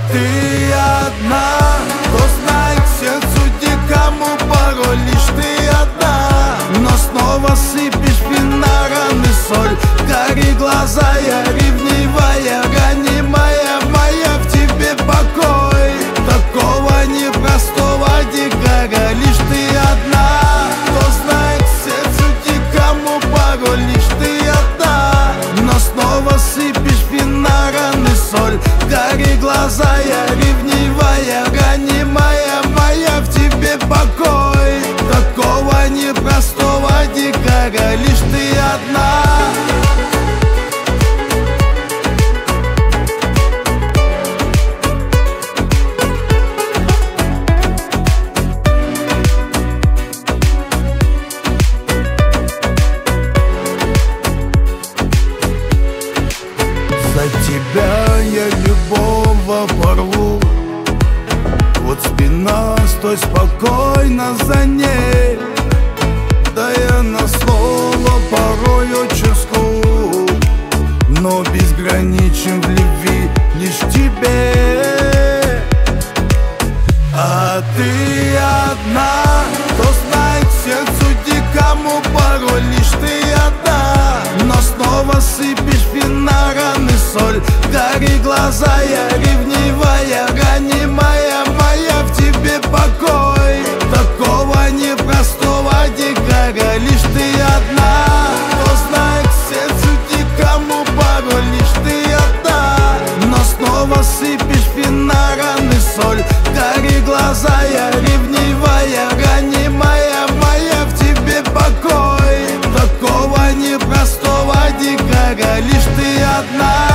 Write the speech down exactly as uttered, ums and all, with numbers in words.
ты одна, кто знает к сердцу дикому порой лишь ты одна. Но снова сыпешь мне на раны соль, гори глаза, я ревнивая, ранимая моя, в тебе покой. Такого непростого дикаря лишь ты одна, кто знает к сердцу дикому порой лишь ты одна. Но снова сыпешь мне на раны соль, гори глаза, я ревнивая, ранимая моя, в тебе покой. Такого непростого дикаря лишь ты одна. За тебя я любого порву. Вот спина, стой спокойно за ней. Да я на слово порой очень скуп, но безграничен в любви лишь тебе. А ты одна, кто знает к сердцу дикому порой лишь ты одна. Но снова сыпешь мне на раны соль, гори глаза, я ревнивая, ранимая моя, в тебе покой. Такого непростого дикаря лишь ты одна, кто знает к сердцу дикому порой лишь ты одна. Но снова сыпешь мне на раны соль, гори глаза, я ревнивая, ранимая моя, в тебе покой. Такого непростого дикаря лишь ты одна.